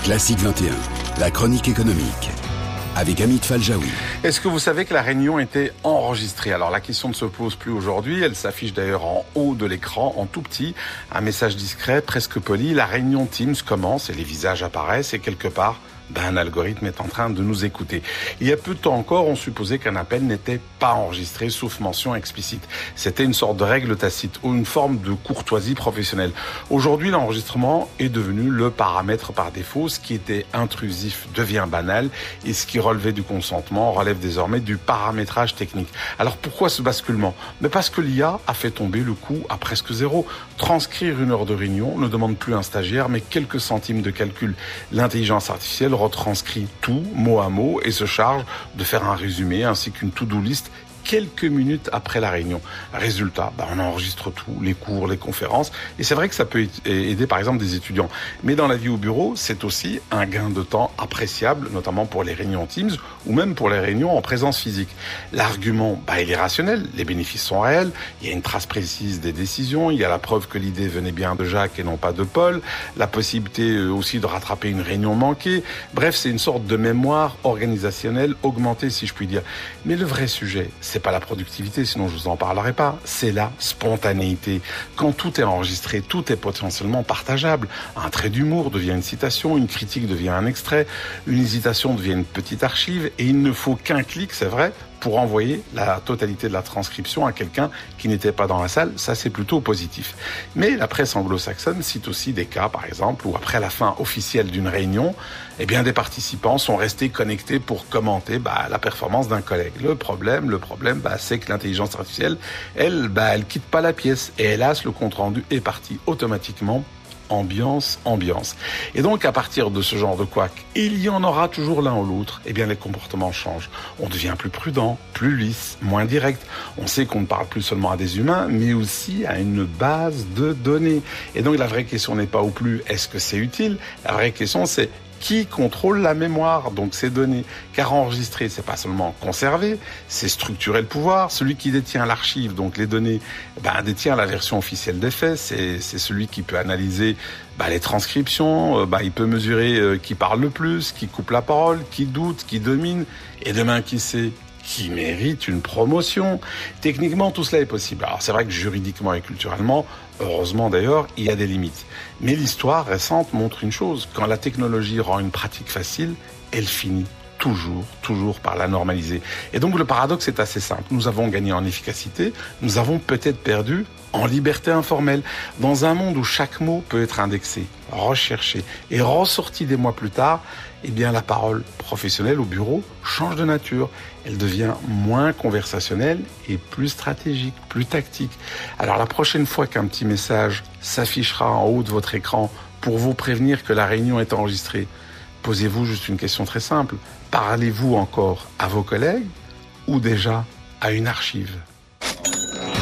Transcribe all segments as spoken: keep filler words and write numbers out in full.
Classique vingt et un, la chronique économique, avec Amit Faljaoui. Est-ce que vous savez que la réunion était enregistrée? Alors la question ne se pose plus aujourd'hui, elle s'affiche d'ailleurs en haut de l'écran, en tout petit, un message discret, presque poli. La réunion Teams commence et les visages apparaissent et quelque part, ben, un algorithme est en train de nous écouter. Il y a peu de temps encore, on supposait qu'un appel n'était pas enregistré, sauf mention explicite. C'était une sorte de règle tacite ou une forme de courtoisie professionnelle. Aujourd'hui, l'enregistrement est devenu le paramètre par défaut. Ce qui était intrusif devient banal et ce qui relevait du consentement relève désormais du paramétrage technique. Alors pourquoi ce basculement? Mais parce que l'I A a fait tomber le coût à presque zéro. Transcrire une heure de réunion ne demande plus un stagiaire, mais quelques centimes de calcul. L'intelligence artificielle retranscrit tout, mot à mot, et se charge de faire un résumé ainsi qu'une to-do list quelques minutes après la réunion. Résultat, bah on enregistre tout, les cours, les conférences, et c'est vrai que ça peut aider par exemple des étudiants. Mais dans la vie au bureau, c'est aussi un gain de temps appréciable, notamment pour les réunions Teams ou même pour les réunions en présence physique. L'argument, bah il est rationnel, les bénéfices sont réels, il y a une trace précise des décisions, il y a la preuve que l'idée venait bien de Jacques et non pas de Paul, la possibilité aussi de rattraper une réunion manquée. Bref, c'est une sorte de mémoire organisationnelle augmentée, si je puis dire. Mais le vrai sujet, c'est pas la productivité, sinon je vous en parlerai pas. C'est la spontanéité. Quand tout est enregistré, tout est potentiellement partageable. Un trait d'humour devient une citation, une critique devient un extrait, une hésitation devient une petite archive, et il ne faut qu'un clic, c'est vrai, pour envoyer la totalité de la transcription à quelqu'un qui n'était pas dans la salle. Ça, c'est plutôt positif. Mais la presse anglo-saxonne cite aussi des cas, par exemple, où après la fin officielle d'une réunion, eh bien, des participants sont restés connectés pour commenter bah, la performance d'un collègue. Le problème, le problème, bah, c'est que l'intelligence artificielle, elle, bah, elle quitte pas la pièce. Et hélas, le compte-rendu est parti automatiquement. Ambiance, ambiance. Et donc, à partir de ce genre de couac, il y en aura toujours l'un ou l'autre, eh bien, les comportements changent. On devient plus prudent, plus lisse, moins direct. On sait qu'on ne parle plus seulement à des humains, mais aussi à une base de données. Et donc, la vraie question n'est pas ou plus, est-ce que c'est utile? La vraie question, c'est qui contrôle la mémoire, donc ces données? Car enregistrer, c'est pas seulement conserver, c'est structurer le pouvoir. Celui qui détient l'archive, donc les données, ben, détient la version officielle des faits. C'est, c'est celui qui peut analyser ben, les transcriptions, ben, il peut mesurer euh, qui parle le plus, qui coupe la parole, qui doute, qui domine. Et demain, qui sait? Qui mérite une promotion. Techniquement, tout cela est possible. Alors, c'est vrai que juridiquement et culturellement, heureusement d'ailleurs, il y a des limites. Mais l'histoire récente montre une chose. Quand la technologie rend une pratique facile, elle finit toujours, toujours par la normaliser. Et donc, le paradoxe est assez simple. Nous avons gagné en efficacité, nous avons peut-être perdu en liberté informelle. Dans un monde où chaque mot peut être indexé, recherché et ressorti des mois plus tard, eh bien, la parole professionnelle au bureau change de nature. Elle devient moins conversationnelle et plus stratégique, plus tactique. Alors, la prochaine fois qu'un petit message s'affichera en haut de votre écran pour vous prévenir que la réunion est enregistrée, posez-vous juste une question très simple. Parlez-vous encore à vos collègues ou déjà à une archive?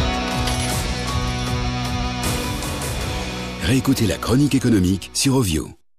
Réécoutez la chronique économique sur Ovio.